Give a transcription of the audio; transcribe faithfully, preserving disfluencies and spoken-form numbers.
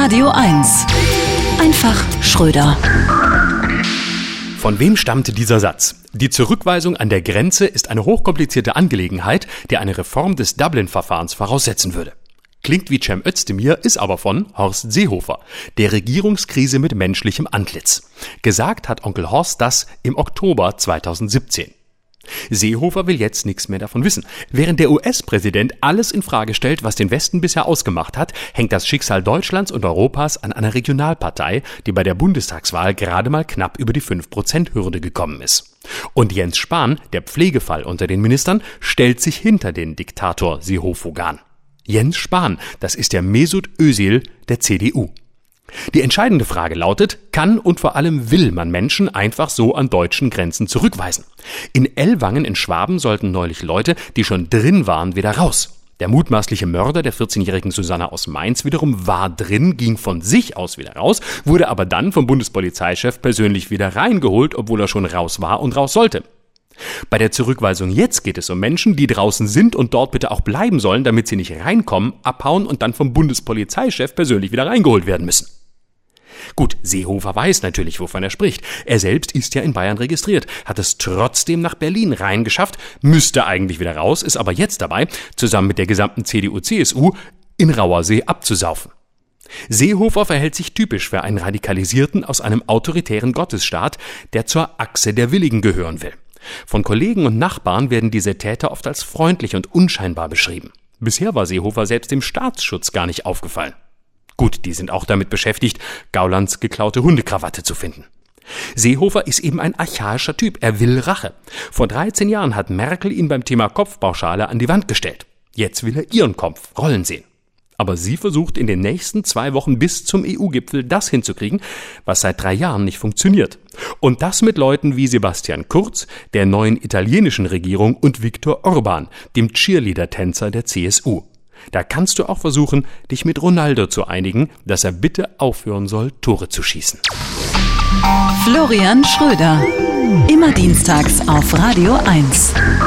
Radio eins. Einfach Schröder. Von wem stammte dieser Satz? Die Zurückweisung an der Grenze ist eine hochkomplizierte Angelegenheit, die eine Reform des Dublin-Verfahrens voraussetzen würde. Klingt wie Cem Özdemir, ist aber von Horst Seehofer, der Regierungskrise mit menschlichem Antlitz. Gesagt hat Onkel Horst das im Oktober zweitausendsiebzehn. Seehofer will jetzt nichts mehr davon wissen. Während der U S-Präsident alles in Frage stellt, was den Westen bisher ausgemacht hat, hängt das Schicksal Deutschlands und Europas an einer Regionalpartei, die bei der Bundestagswahl gerade mal knapp über die fünf Prozent Hürde gekommen ist. Und Jens Spahn, der Pflegefall unter den Ministern, stellt sich hinter den Diktator Seehofogan. Jens Spahn, das ist der Mesut Özil der C D U. Die entscheidende Frage lautet, kann und vor allem will man Menschen einfach so an deutschen Grenzen zurückweisen? In Ellwangen in Schwaben sollten neulich Leute, die schon drin waren, wieder raus. Der mutmaßliche Mörder der vierzehnjährigen Susanne aus Mainz wiederum war drin, ging von sich aus wieder raus, wurde aber dann vom Bundespolizeichef persönlich wieder reingeholt, obwohl er schon raus war und raus sollte. Bei der Zurückweisung jetzt geht es um Menschen, die draußen sind und dort bitte auch bleiben sollen, damit sie nicht reinkommen, abhauen und dann vom Bundespolizeichef persönlich wieder reingeholt werden müssen. Gut, Seehofer weiß natürlich, wovon er spricht. Er selbst ist ja in Bayern registriert, hat es trotzdem nach Berlin reingeschafft, müsste eigentlich wieder raus, ist aber jetzt dabei, zusammen mit der gesamten C D U C S U in Rauersee abzusaufen. Seehofer verhält sich typisch für einen Radikalisierten aus einem autoritären Gottesstaat, der zur Achse der Willigen gehören will. Von Kollegen und Nachbarn werden diese Täter oft als freundlich und unscheinbar beschrieben. Bisher war Seehofer selbst dem Staatsschutz gar nicht aufgefallen. Gut, die sind auch damit beschäftigt, Gaulands geklaute Hundekrawatte zu finden. Seehofer ist eben ein archaischer Typ, er will Rache. Vor dreizehn Jahren hat Merkel ihn beim Thema Kopfbauschale an die Wand gestellt. Jetzt will er ihren Kopf rollen sehen. Aber sie versucht in den nächsten zwei Wochen bis zum E U-Gipfel das hinzukriegen, was seit drei Jahren nicht funktioniert. Und das mit Leuten wie Sebastian Kurz, der neuen italienischen Regierung, und Viktor Orban, dem Cheerleader-Tänzer der C S U. Da kannst du auch versuchen, dich mit Ronaldo zu einigen, dass er bitte aufhören soll, Tore zu schießen. Florian Schröder. Immer dienstags auf Radio eins.